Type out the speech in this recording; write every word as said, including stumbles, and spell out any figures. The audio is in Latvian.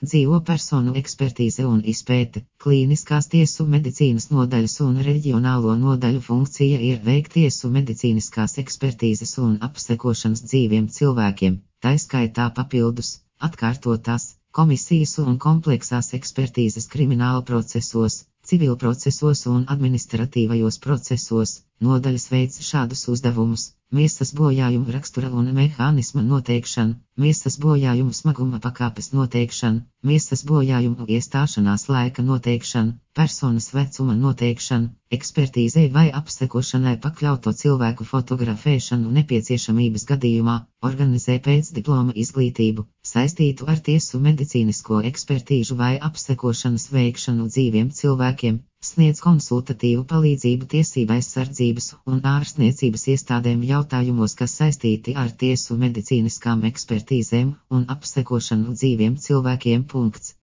Dzīvo personu ekspertīze un izpēte, klīniskās tiesu medicīnas nodaļas un reģionālo nodaļu funkcija ir veikt tiesu medicīniskās ekspertīzes un apsekošanas dzīviem cilvēkiem, taiskaitā papildus, atkārtotās, komisijas un kompleksās ekspertīzes krimināla procesos, civilprocesos un administratīvajos procesos. Nodaļas veids šādus uzdevumus: miesas bojājuma rakstura un mehānisma noteikšana, miesas bojājuma smaguma pakāpes noteikšana, miesas bojājuma iestāšanās laika noteikšana, personas vecuma noteikšana, ekspertīzei vai apsekošanai pakļauto cilvēku fotografēšanu nepieciešamības gadījumā, organizē pēcdiploma izglītību, saistītu ar tiesu medicīnisko ekspertīžu vai apsekošanas veikšanu dzīviem cilvēkiem, sniedz konsultatīvu palīdzību tiesību aizsardzības un ārstniecības iestādēm jautājumos, kas saistīti ar tiesu medicīniskām ekspertīzēm un apsekošanu dzīviem cilvēkiem. Punkts.